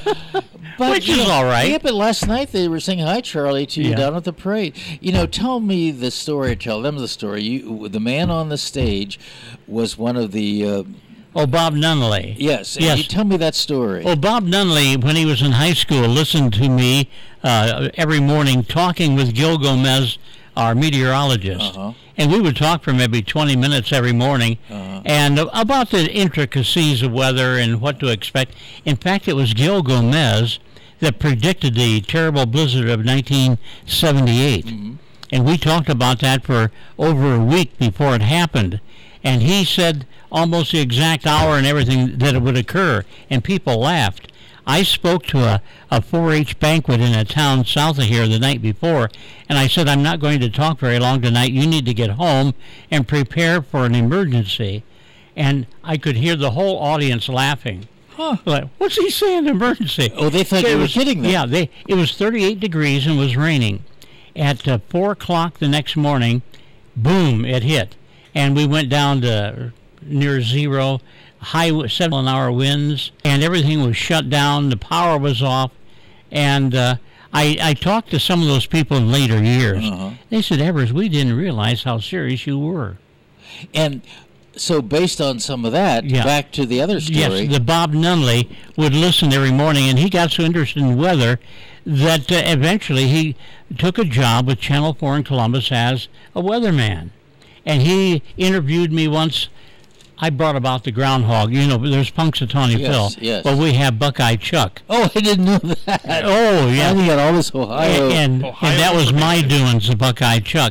But, Which you is know, all right. Yeah, but last night they were saying hi, Charlie, to you Yeah. down at the parade. You know, tell me the story. Tell them the story. You, the man on the stage, was one of the. Uh, Oh, Bob Nunley. yes. and Yes. You tell me that story. Well, Bob Nunley, when he was in high school, listened to me uh, every morning talking with Gil Gomez, our meteorologist. Uh-huh. And we would talk for maybe twenty minutes every morning Uh-huh. and uh, about the intricacies of weather and what to expect. In fact, it was Gil Gomez that predicted the terrible blizzard of nineteen seventy-eight. Mm-hmm. And we talked about that for over a week before it happened. And he said almost the exact hour and everything that it would occur. And people laughed. I spoke to a, a four H banquet in a town south of here the night before, and I said, I'm not going to talk very long tonight. You need to get home and prepare for an emergency. And I could hear the whole audience laughing. Huh. Like, what's he saying, emergency? Oh, they thought So you it were was- kidding them. Yeah, they, it was thirty-eight degrees and was raining. At uh, four o'clock the next morning, boom, it hit. And we went down to near zero, high seven mile an hour winds, and everything was shut down. The power was off. And uh, I, I talked to some of those people in later years. Uh-huh. They said, Evers, we didn't realize how serious you were. And so, based on some of that, Yeah. back to the other story. Yes, the Bob Nunley would listen every morning, and he got so interested in weather that uh, eventually he took a job with Channel four in Columbus as a weatherman. And he interviewed me once. I brought about the groundhog. You know, there's Punxsutawney Yes, Phil. yes. But we have Buckeye Chuck. Oh, I didn't know that. Oh, yeah. I think got all this Ohio. And, and, Ohio and that was my information. doings, the Buckeye Chuck.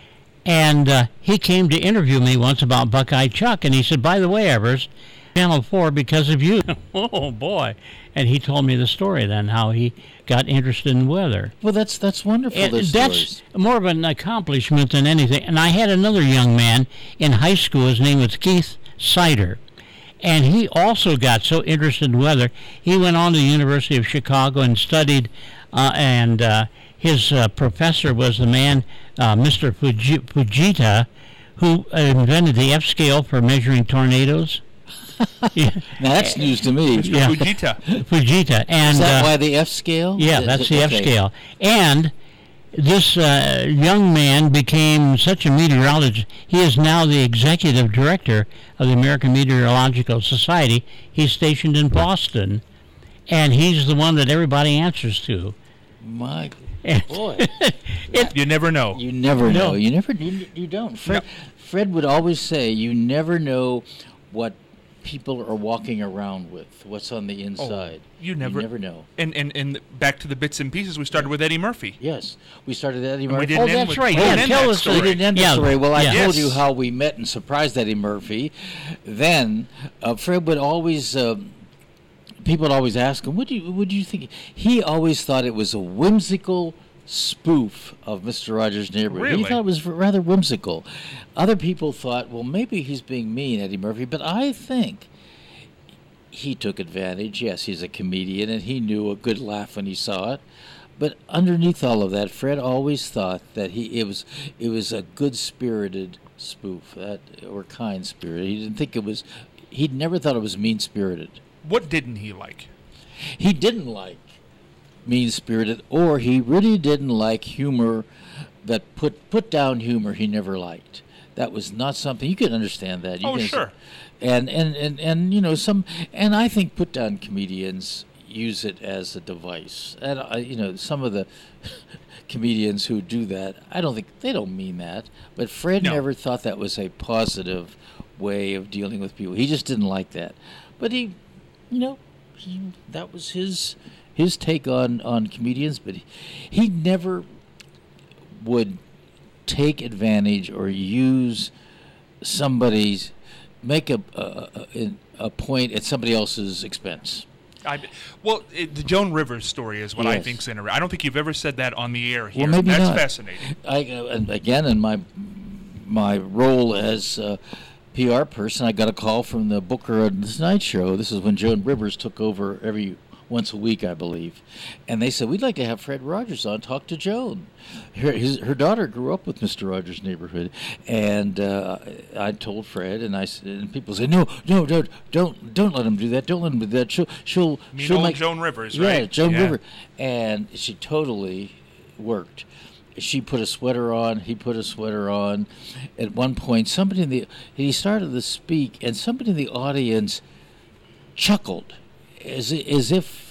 And uh, he came to interview me once about Buckeye Chuck, and he said, by the way, Evers, Channel four because of you. Oh, boy. And he told me the story then, how he got interested in weather. well, that's that's wonderful. And those that's stories. more of an accomplishment than anything. And I had another young man in high school. His name was Keith Sider. And he also got so interested in weather, he went on to the University of Chicago and studied, uh, and uh, his uh, professor was the man, uh, Mister Fuji- Fujita, who invented the F-scale for measuring tornadoes. Yeah, Now that's news to me. yeah. Fujita. Fujita. And, Is that uh, why the F scale? yeah, Is that's it- the okay. F scale. And this uh, young man became such a meteorologist. He is now the executive director of the American Meteorological Society. He's stationed in Boston, and he's the one that everybody answers to. My And boy, You never know. you never know. No. You never. You, you don't. Fred, Fred would always say, "You never know what people are walking around with. What's on the inside. you never- You never know." And, and and back to the bits and pieces, we started with Eddie Murphy. Yes, we started Eddie And we Murphy. didn't Oh, end that's with- right. we Yeah, didn't end tell that us the- We story. didn't end the Yeah. story. Well, I Yeah. told you Yes. how we met and surprised Eddie Murphy. Then uh, Fred would always. Um, people would always ask him, "What do you? What do you think?" He always thought it was a whimsical spoof of Mister Rogers' Neighborhood. He Really? thought it was rather whimsical. Other people thought, "Well, maybe he's being mean, Eddie Murphy," but I think he took advantage. Yes, he's a comedian, and he knew a good laugh when he saw it. But underneath all of that, Fred always thought that he it was it was a good-spirited spoof, that or kind-spirited. He didn't think it was. He'd never thought it was mean-spirited. What didn't he like? He didn't like mean-spirited, or he really didn't like humor that put put down humor. He never liked. That was not something you could understand. That you Oh, can- sure. And and, and and you know some, and I think put down comedians use it as a device. And I, you know some of the comedians who do that, I don't think they don't mean that. But Fred No. never thought that was a positive way of dealing with people. He just didn't like that. But he, you know, he, that was his his take on on comedians. But he, he never would take advantage or use somebody's make a a, a a point at somebody else's expense. I, well, it, the Joan Rivers story is what I Yes. think's interesting. I don't think you've ever said that on the air here. Well, maybe That's not. fascinating. I, uh, and again, in my my role as uh, P R person, I got a call from the booker of the Tonight Show. This is when Joan Rivers took over every once a week, I believe, and they said, we'd like to have Fred Rogers on, talk to Joan. Her, his, her daughter grew up with Mister Rogers' Neighborhood, and uh, I told Fred, and I said, and people say, no, no, don't, don't, don't let him do that. Don't let him do that. She'll, she'll, You mean she'll old make Joan Rivers, yeah, right? Joan Yeah. Rivers, and she totally worked. She put a sweater on. He put a sweater on. At one point, somebody in the he started to speak, and somebody in the audience chuckled, as as if.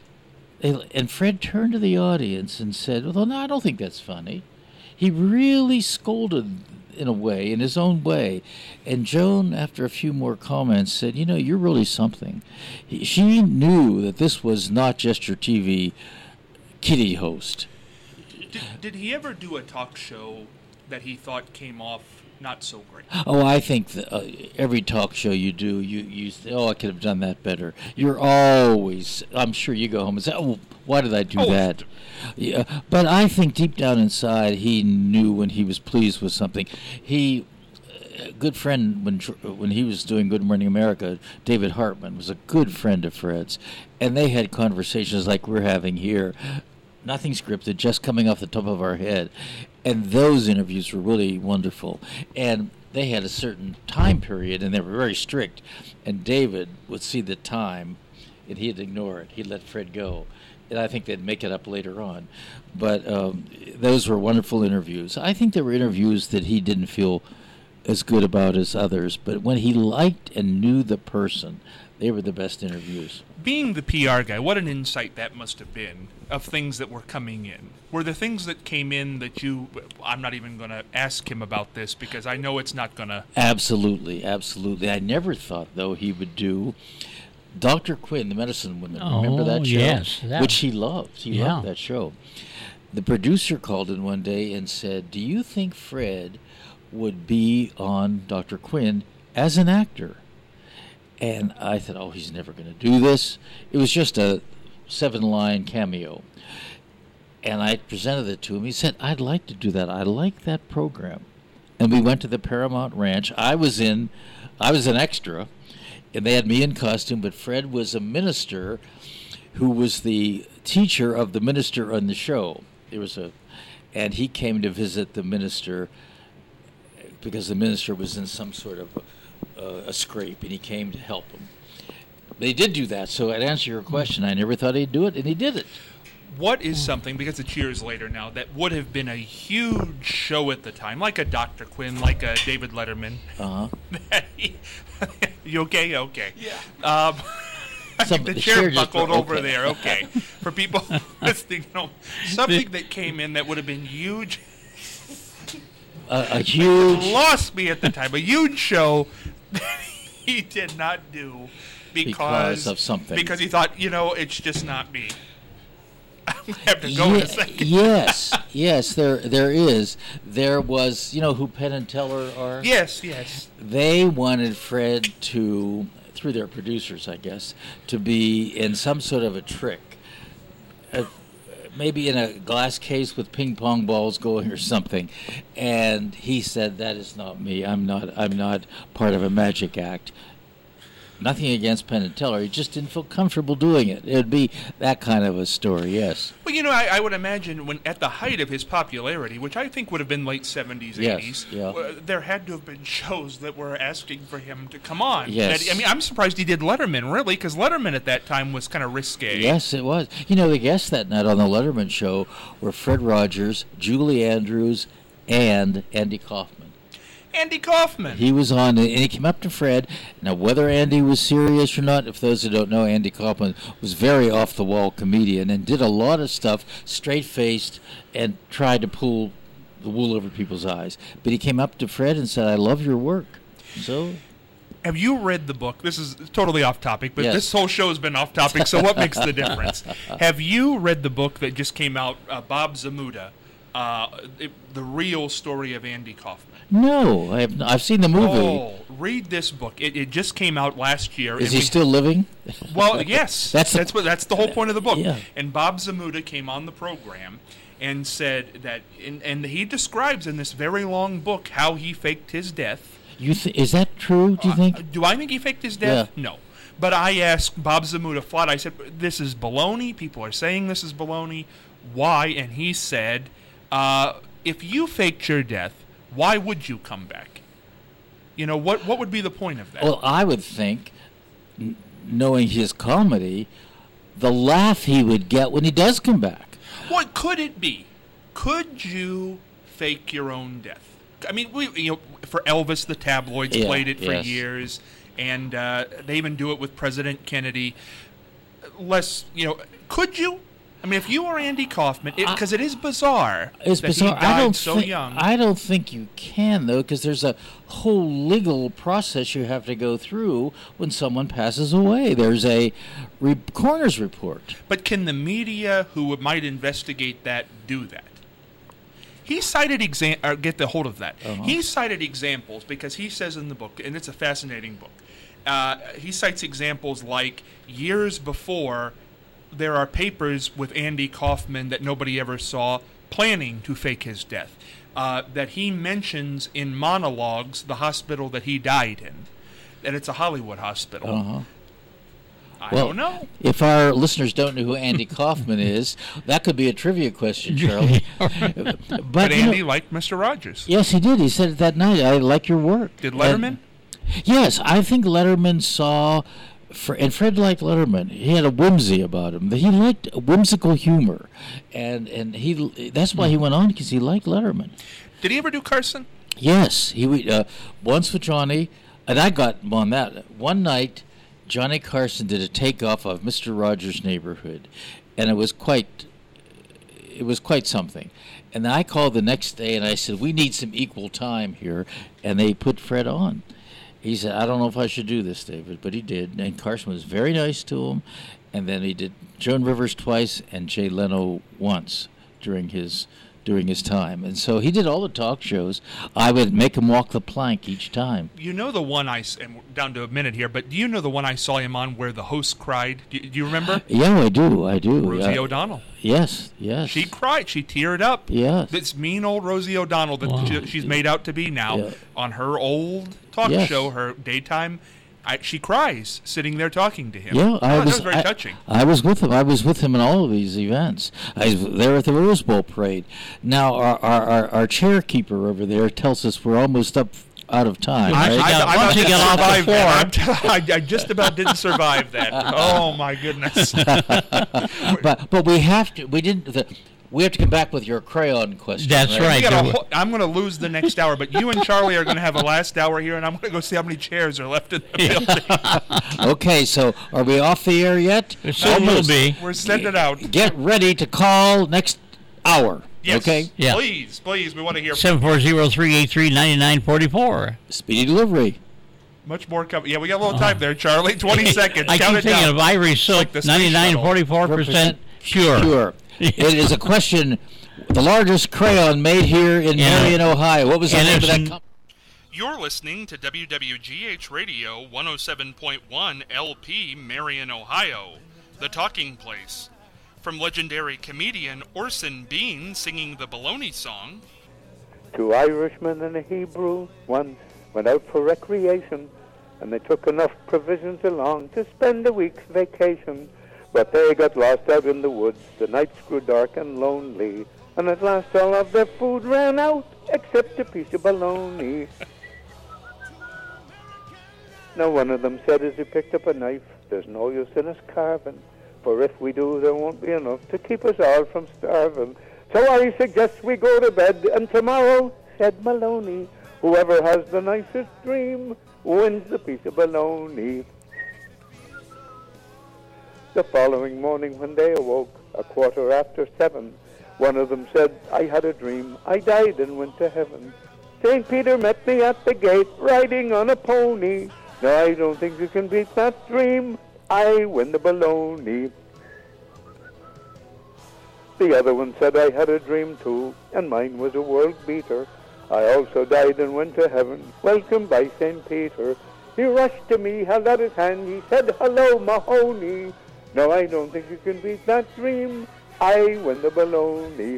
And Fred turned to the audience and said, "Well, no, I don't think that's funny." He really scolded in a way, in his own way. And Joan, after a few more comments, said, "You know, you're really something." He, she knew that this was not just your T V kiddie host. Did, did he ever do a talk show that he thought came off not so great? Oh, I think that, uh, every talk show you do, you, you say, oh, I could have done that better. You're always, I'm sure you go home and say, oh, why did I do Oh, that? Yeah, but I think deep down inside, he knew when he was pleased with something. He, a good friend, when when he was doing Good Morning America, David Hartman was a good friend of Fred's, and they had conversations like we're having here. Nothing scripted, just coming off the top of our head. And those interviews were really wonderful. And they had a certain time period, and they were very strict. And David would see the time, and he'd ignore it. He'd let Fred go. And I think they'd make it up later on. But um, those were wonderful interviews. I think there were interviews that he didn't feel as good about as others. But when he liked and knew the person, they were the best interviews. Being the P R guy, what an insight that must have been of things that were coming in. Were there things that came in that you, I'm not even going to ask him about this because I know it's not going to. Absolutely, absolutely. I never thought, though, he would do Doctor Quinn, the Medicine Woman. Oh, Remember that show? yes, that- Which he loved. He Yeah. loved that show. The producer called in one day and said, do you think Fred would be on Doctor Quinn as an actor? And I thought, oh, he's never going to do this. It was just a seven-line cameo. And I presented it to him. He said, I'd like to do that. I like that program. And we went to the Paramount Ranch. I was in, I was an extra, and they had me in costume, but Fred was a minister who was the teacher of the minister on the show. There was a, and he came to visit the minister because the minister was in some sort of a, a scrape, and he came to help him. They did do that, so to answer your question, I never thought he'd do it, and he did it. What is something, because it's years later now, that would have been a huge show at the time, like a Doctor Quinn, like a David Letterman? Uh-huh. that he- you okay? Okay. Yeah. Um, Some- the the chair chair just buckled went, over okay. there. Okay. For people listening, you know, something that came in that would have been huge. A, a huge... Lost me at the time. A huge show that he did not do because, Because of something. Because he thought, you know, it's just not me. I'm gonna have to go in Ye- a second. Yes, yes, there there is. There was, you know who Penn and Teller are? Yes, yes. They wanted Fred to, through their producers, I guess, to be in some sort of a trick. Uh, maybe in a glass case with ping pong balls going or something. And he said, that is not me. I'm not I'm not part of a magic act. Nothing against Penn and Teller. He just didn't feel comfortable doing it. It would be that kind of a story, yes. Well, you know, I, I would imagine when at the height of his popularity, which I think would have been late seventies, Yes, eighties, yeah. uh, there had to have been shows that were asking for him to come on. Yes. That- I mean, I'm surprised he did Letterman, really, because Letterman at that time was kind of risque. Yes, it was. You know, the guests that night on the Letterman show were Fred Rogers, Julie Andrews, and Andy Kaufman. Andy Kaufman. He was on, and he came up to Fred. Now, whether Andy was serious or not, if those who don't know, Andy Kaufman was very off-the-wall comedian and did a lot of stuff straight-faced and tried to pull the wool over people's eyes. But he came up to Fred and said, I love your work. So... Have you read the book? This is totally off topic, but Yes. this whole show has been off topic, so what makes the difference? Have you read the book that just came out, uh, Bob Zamuda, uh, it, the real story of Andy Kaufman. No, I have. I've seen the movie. Oh, read this book. It, it just came out last year. Is and he we- still living? Well, yes. That's that's the- what that's the whole point of the book. Yeah. And Bob Zamuda came on the program and said that, and, and he describes in this very long book how he faked his death. You th- is that true? Do you think? Uh, do I think he faked his death? Yeah. No. But I asked Bob Zamuda flat. I said, "This is baloney. People are saying this is baloney. Why?" And he said, uh, "If you faked your death, why would you come back? You know, what what would be the point of that?" Well, I would think, n- knowing his comedy, the laugh he would get when he does come back. What could it be? Could you fake your own death? I mean, we you know, for Elvis, the tabloids Yeah, played it for yes. years, and uh, they even do it with President Kennedy. Less, you know, could you? I mean, if you were Andy Kaufman, because it, it is bizarre It's that bizarre. he died I don't so think, young. I don't think you can though, because there's a whole legal process you have to go through when someone passes away. There's a re- coroner's report. But can the media who might investigate that do that? He cited exam or get the hold of that. Uh-huh. He cited examples because he says in the book, and it's a fascinating book. Uh, he cites examples like years before, there are papers with Andy Kaufman that nobody ever saw planning to fake his death. Uh, that he mentions in monologues the hospital that he died in, and it's a Hollywood hospital. Uh-huh. I Well, don't know. If our listeners don't know who Andy Kaufman is, that could be a trivia question, Charlie. but But you know- Andy liked Mister Rogers. yes, he did. He said it that night. I like your work. Did And- Letterman? yes, I think Letterman saw, Fr- and Fred liked Letterman. He had a whimsy about him. He liked whimsical humor, and and he that's why he went on, because he liked Letterman. Did he ever do Carson? Yes, he would, uh, once with Johnny, and I got him on that. One night, Johnny Carson did a takeoff of Mister Rogers' Neighborhood, and it was quite, it was quite something. And I called the next day and I said, "We need some equal time here," and they put Fred on. He said, "I don't know if I should do this, David," but he did. And Carson was very nice to him. And then he did Joan Rivers twice and Jay Leno once during his during his time. And so he did all the talk shows. I would make him walk the plank each time. You know the one I, s- and we're down to a minute here, but do you know the one I saw him on where the host cried? Do, do you remember? Yeah, I do. I do. Rosie Yeah. O'Donnell. Yes, yes. She cried. She teared up. Yes. This mean old Rosie O'Donnell that Wow. she, she's made out to be now Yeah. on her old talk Yes. show, her daytime. I, she cries sitting there talking to him. Yeah, I Oh, was. that was very I, touching. I was with him. I was with him in all of these events. I was there at the Rose Bowl parade. Now, our our, our, our chair keeper over there tells us we're almost up out of time. I, right? I, got- I, once about you didn't get off the survive floor. that. I'm t- I, I just about didn't survive that. Oh my goodness! but but we have to. We didn't. The, we have to come back with your crayon question. That's We right. got there a wa- whole, I'm going to lose the next hour, but you and Charlie are going to have a last hour here, and I'm going to go see how many chairs are left in the building. Okay, so are we off the air yet? It soon will Almost. be. We're sending it out. Get ready to call next hour. Yes. Okay. Yeah. Please, please, we want to hear seven four zero, three eight three, nine nine four four. Speedy delivery. much more coming. Yeah, we got a little time there, Charlie. twenty seconds. I Count keep it thinking down. of Irish Silk, like the space ninety-nine point four percent pure. Pure. It is a question. The largest crayon made here in Yeah. Marion, Ohio. What was the And name of it's that n- company? You're listening to W W G H Radio one oh seven point one L P, Marion, Ohio, the talking place. From legendary comedian Orson Bean singing the Baloney Song. Two Irishmen and a Hebrew once went out for recreation, and they took enough provisions along to spend a week's vacation. But they got lost out in the woods, the nights grew dark and lonely, and at last all of their food ran out, except a piece of bologna. Now one of them said as he picked up a knife, "There's no use in us carving, for if we do, there won't be enough to keep us all from starving. So I suggest we go to bed, and tomorrow," said Maloney, "whoever has the nicest dream wins the piece of bologna." The following morning when they awoke, a quarter after seven, one of them said, "I had a dream, I died and went to heaven. Saint Peter met me at the gate, riding on a pony. Now I don't think you can beat that dream, I win the bologna." The other one said I had a dream too, and mine was a world beater. I also died and went to heaven, welcomed by Saint Peter. He rushed to me, held out his hand, he said, hello, Mahoney. No, I don't think you can beat that dream. I win the baloney.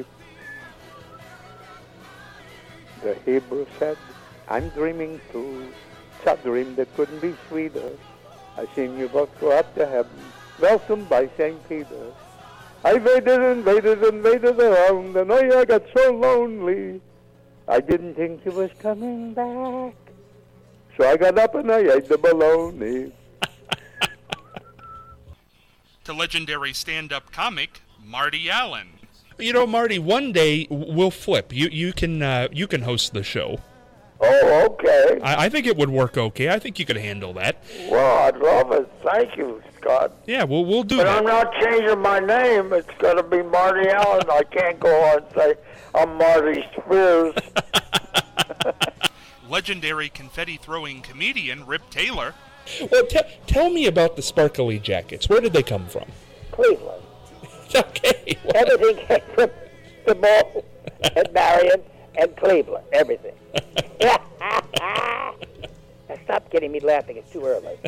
The Hebrew said, I'm dreaming too. It's a dream that couldn't be sweeter. I seen you both go up to heaven, welcomed by Saint Peter. I waited and waited and waited around, and oh, I got so lonely. I didn't think you was coming back. So I got up and I ate the bologna. To legendary stand-up comic Marty Allen. You know, Marty, one day we'll flip. You you can uh, you can host the show. Oh, okay. I, I think it would work okay. I think you could handle that. Well, I'd love it. Thank you, Scott. Yeah, well, we'll do but that. But I'm not changing my name. It's going to be Marty Allen. I can't go on and say I'm Marty Spears. Legendary confetti-throwing comedian Rip Taylor. Well, t- tell me about the sparkly jackets. Where did they come from? Cleveland. Okay. Well. Everything came from the Mall and Marion and Cleveland. Everything. Stop getting me laughing. It's too early.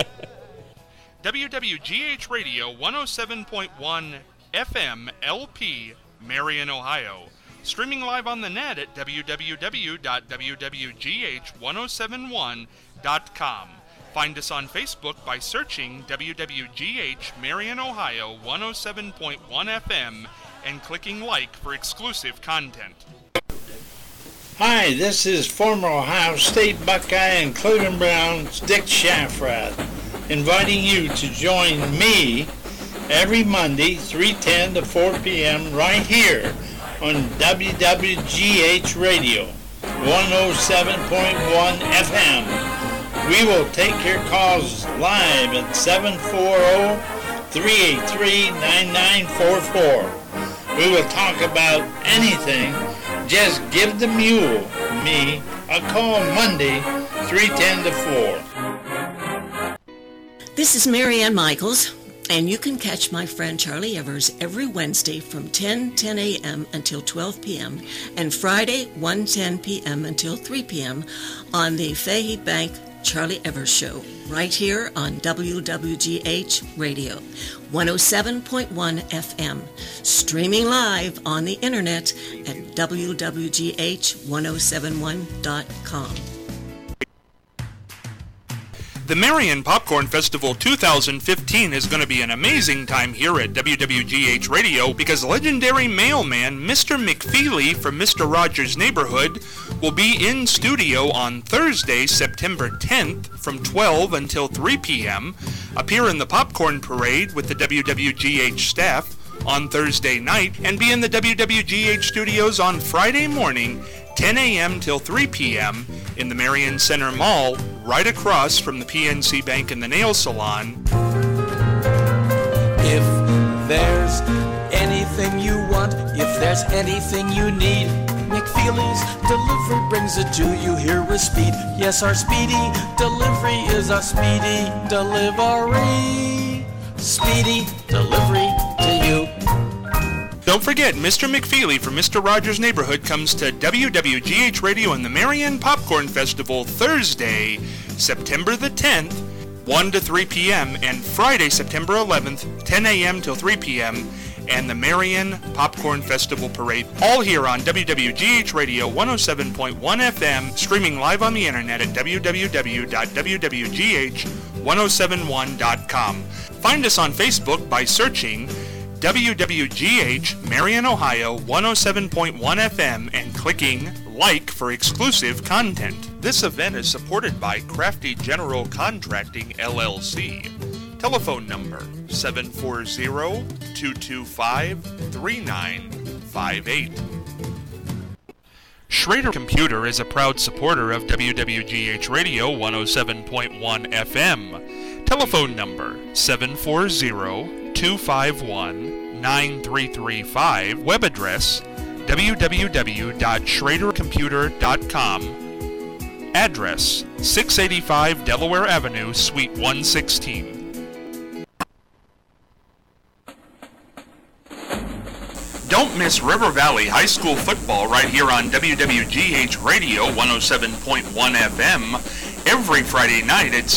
W W G H Radio one oh seven point one F M L P, Marion, Ohio. Streaming live on the net at w w w dot w w g h ten seventy-one dot com. Find us on Facebook by searching W W G H Marion, Ohio one oh seven point one F M and clicking like for exclusive content. Hi, this is former Ohio State Buckeye and Cleveland Browns Dick Shafrath, inviting you to join me every Monday, three ten to four p.m. right here on W W G H Radio, one oh seven point one F M. We will take your calls live at seven four zero, three eight three, nine nine four four. We will talk about anything. Just give the mule, me, a call Monday, three ten to four. This is Marianne Michaels, and you can catch my friend Charlie Evers every Wednesday from ten a.m. until twelve p.m. and Friday, one ten p.m. until three p.m. on the Fahey Bank Charlie Evers Show, right here on W W G H Radio, one oh seven point one F M, streaming live on the internet at w w g h ten seventy-one dot com. The Marion Popcorn Festival two thousand fifteen is going to be an amazing time here at W W G H Radio because legendary mailman Mister McFeely from Mister Rogers' Neighborhood will be in studio on Thursday, September tenth from twelve until three p.m., appear in the Popcorn Parade with the W W G H staff on Thursday night, and be in the W W G H studios on Friday morning, ten a.m. till three p.m. in the Marion Center Mall, right across from the P N C Bank and the Nail Salon. If there's anything you want, if there's anything you need, McFeely's Delivery brings it to you here with speed. Yes, our speedy delivery is a speedy delivery. Speedy delivery to you. Don't forget, Mister McFeely from Mister Rogers' Neighborhood comes to W W G H Radio and the Marion Popcorn Festival Thursday, September the tenth, one to three p.m., and Friday, September eleventh, ten a.m. till three p.m., and the Marion Popcorn Festival Parade, all here on W W G H Radio one oh seven point one F M, streaming live on the internet at w w w dot w w g h ten seventy-one dot com. Find us on Facebook by searching W W G H Marion, Ohio one oh seven point one F M and clicking like for exclusive content. This event is supported by Crafty General Contracting, L L C. Telephone number seven four zero, two two five, three nine five eight. Schrader Computer is a proud supporter of W W G H Radio one oh seven point one F M. Telephone number seven four zero, two five one, nine three three five. Web address w w w dot schrader computer dot com. Address six eighty-five Delaware Avenue, Suite one sixteen. miss River Valley High School football right here on W W G H Radio one oh seven point one F M every Friday night at